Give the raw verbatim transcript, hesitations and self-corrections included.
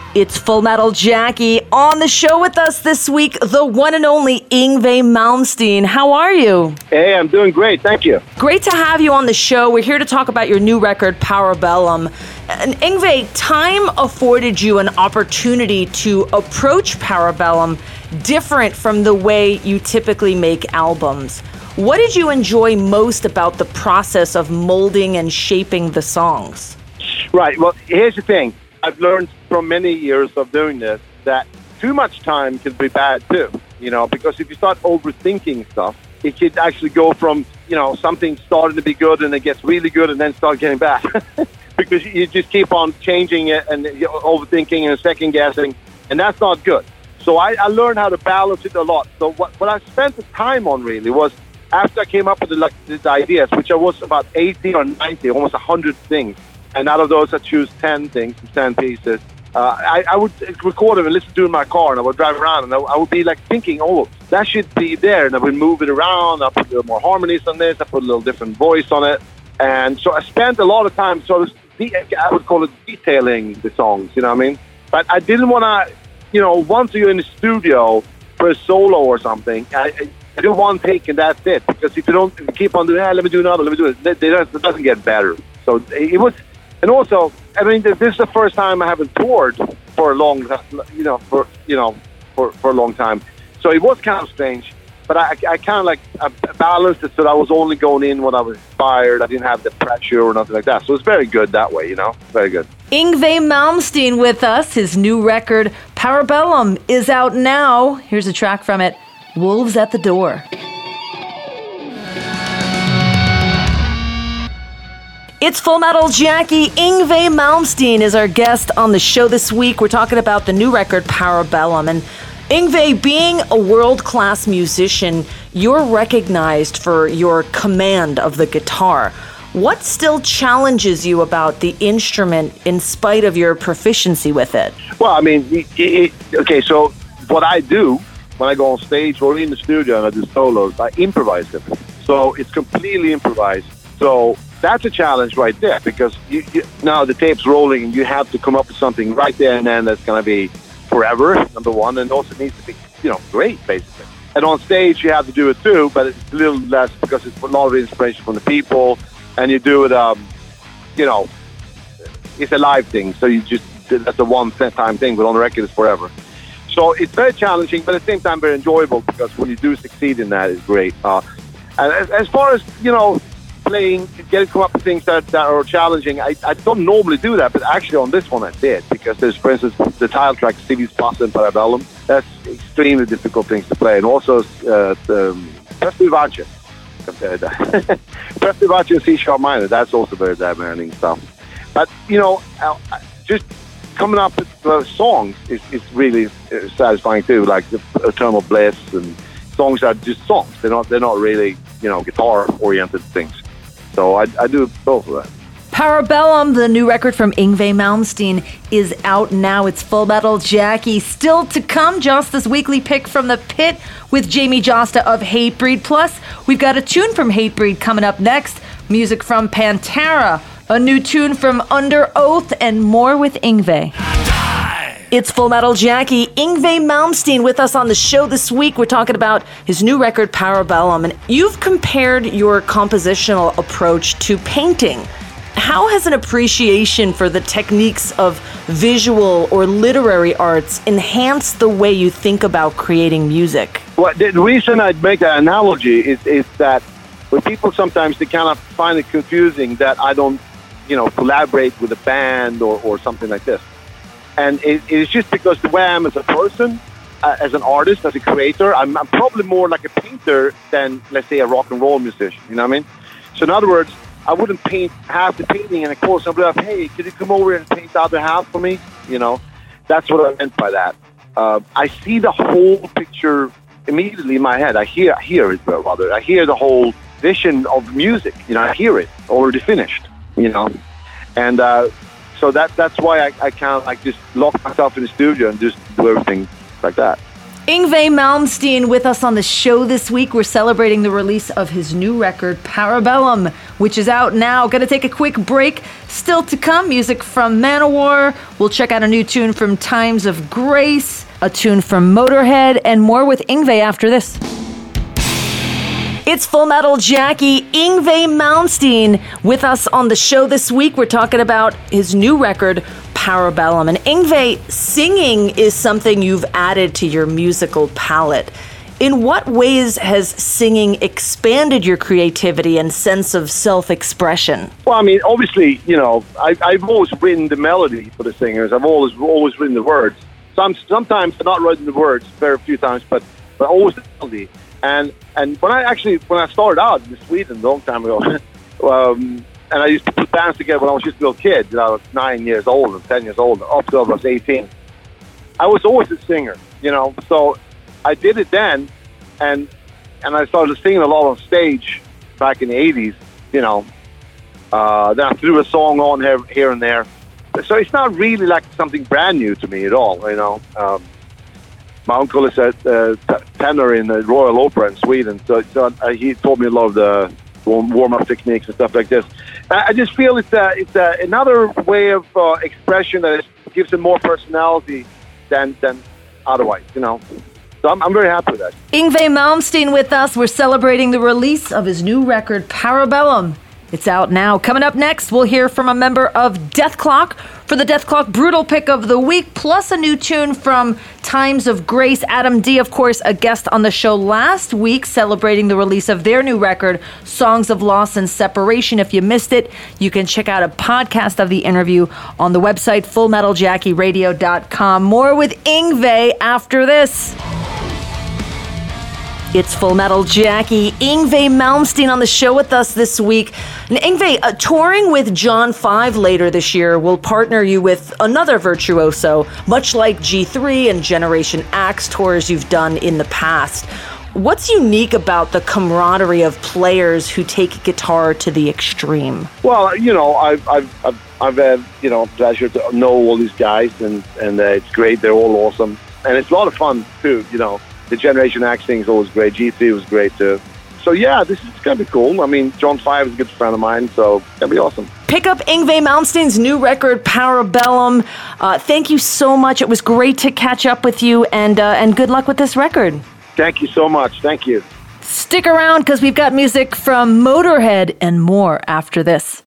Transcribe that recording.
It's Full Metal Jackie. On the show with us this week, the one and only Yngwie Malmsteen. How are you? Hey, I'm doing great. Thank you. Great to have you on the show. We're here to talk about your new record, Parabellum. And Yngwie, time afforded you an opportunity to approach Parabellum different from the way you typically make albums. What did you enjoy most about the process of molding and shaping the songs? Right. Well, here's the thing. I've learned from many years of doing this that too much time can be bad too, you know, because if you start overthinking stuff, it could actually go from, you know, something starting to be good and it gets really good and then start getting bad because you just keep on changing it and you're overthinking and second guessing, and that's not good. So I, I learned how to balance it a lot. So what, what I spent the time on really was after I came up with the, like, the ideas, which I was about eighty or ninety, almost one hundred things. And out of those, I choose ten things, ten pieces. Uh, I, I would record them and listen to it in my car, and I would drive around, and I, I would be like thinking, oh, that should be there. And I would move it around. I put a little more harmonies on this. I put a little different voice on it. And so I spent a lot of time sort of, de- I would call it detailing the songs, you know what I mean? But I didn't want to, you know, once you're in the studio for a solo or something, I, I do one take and that's it. Because if you don't if you keep on doing, ah, let me do another, let me do it, it, it doesn't get better. So it was... And also, I mean, this is the first time I haven't toured for a long, you know, for you know, for, for a long time. So it was kind of strange, but I, I kind of like I balanced it so that I was only going in when I was inspired. I didn't have the pressure or nothing like that. So it's very good that way, you know, very good. Yngwie Malmsteen with us. His new record, Parabellum, is out now. Here's a track from it, Wolves at the Door. It's Full Metal Jackie. Yngwie Malmsteen is our guest on the show this week. We're talking about the new record, Parabellum. And Yngwie, being a world-class musician, you're recognized for your command of the guitar. What still challenges you about the instrument in spite of your proficiency with it? Well, I mean, it, it, okay, so what I do when I go on stage or in the studio and I do solos, I improvise them. So it's completely improvised. So that's a challenge right there because you, you, now the tape's rolling and you have to come up with something right there and then that's going to be forever, number one, and also it needs to be, you know, great, basically. And on stage you have to do it too, but it's a little less because it's a lot of inspiration from the people, and you do it, um, you know, it's a live thing, so you just, that's a one-time thing, but on the record it's forever. So it's very challenging, but at the same time very enjoyable because when you do succeed in that, it's great. Uh, and as, as far as, you know, playing, getting come up with things that, that are challenging. I, I don't normally do that, but actually on this one I did because there's, for instance, the title track, Civis Passa and Parabellum. That's extremely difficult things to play, and also uh, um, Presto Vivace. Presto Vivace and C sharp minor. That's also very demanding stuff. But you know, just coming up with uh, songs is, is really uh, satisfying too. Like the Eternal Bliss and songs are just songs. They're not. They're not really, you know, guitar-oriented things. So I, I do both of that. Parabellum, the new record from Yngwie Malmsteen, is out now. It's Full Metal Jackie. Still to come, Josta's weekly pick from the pit with Jamie Josta of Hatebreed. Plus, we've got a tune from Hatebreed coming up next. Music from Pantera, a new tune from Under Oath, and more with Yngwie. It's Full Metal Jackie. Yngwie Malmsteen with us on the show this week. We're talking about his new record, Parabellum. And you've compared your compositional approach to painting. How has an appreciation for the techniques of visual or literary arts enhanced the way you think about creating music? Well, the reason I'd make that analogy is, is that when people sometimes they kind of find it confusing that I don't, you know, collaborate with a band or, or something like this. And it, it's just because the way I am as a person, uh, as an artist, as a creator, I'm, I'm probably more like a painter than, let's say, a rock and roll musician. You know what I mean? So in other words, I wouldn't paint half the painting and of course I'd be like, hey, could you come over and paint the other half for me? You know, that's what I meant by that. Uh, I see the whole picture immediately in my head. I hear, I hear it, rather. I hear the whole vision of music. You know, I hear it already finished. You know, and uh, so that that's why I, I kind of like just lock myself in the studio and just do everything like that. Yngwie Malmsteen with us on the show this week. We're celebrating the release of his new record, Parabellum, which is out now. Gonna take a quick break. Still to come, music from Manowar. We'll check out a new tune from Times of Grace, a tune from Motorhead, and more with Yngwie after this. It's Full Metal Jackie, Yngwie Malmsteen with us on the show this week. We're talking about his new record, Parabellum. And Yngwie, singing is something you've added to your musical palette. In what ways has singing expanded your creativity and sense of self-expression? Well, I mean, obviously, you know, I, I've always written the melody for the singers. I've always always written the words. Some, sometimes I've not written the words, very few times, but, but always the melody. And and when I actually, when I started out in Sweden a long time ago, um, and I used to put bands together when I was just a little kid, you know, I was nine years old or ten years old, up till I was eighteen. I was always a singer, you know, so I did it then, and and I started singing a lot on stage back in the eighties, you know. Uh, then I threw a song on here, here and there. So it's not really like something brand new to me at all, you know. Um, my uncle is a uh, t- tenor in the Royal Opera in Sweden, so, so uh, he taught me a lot of the warm, warm-up techniques and stuff like this. I, I just feel it's a, it's a, another way of uh, expression that is, gives it more personality than than otherwise, you know. So I'm, I'm very happy with that. Yngwie Malmsteen with us. We're celebrating the release of his new record, Parabellum. It's out now. Coming up next, we'll hear from a member of Dethklok for the Dethklok Brutal Pick of the Week, plus a new tune from Times of Grace. Adam D, of course, a guest on the show last week, celebrating the release of their new record, Songs of Loss and Separation. If you missed it, you can check out a podcast of the interview on the website, full metal jackie radio dot com. More with Yngwie after this. It's Full Metal Jackie, Yngwie Malmsteen on the show with us this week. And Yngwie, uh, touring with John five later this year will partner you with another virtuoso, much like G three and Generation Axe tours you've done in the past. What's unique about the camaraderie of players who take guitar to the extreme? Well, you know, I've I've I've, I've had you know pleasure to know all these guys, and and uh, it's great. They're all awesome, and it's a lot of fun too. You know. The Generation Axe thing is always great. G three was great too. So yeah, this is going to be cool. I mean, John five is a good friend of mine, so it's going to be awesome. Pick up Yngwie Malmsteen's new record, Parabellum. Uh, thank you so much. It was great to catch up with you, and uh, and good luck with this record. Thank you so much. Thank you. Stick around because we've got music from Motorhead and more after this.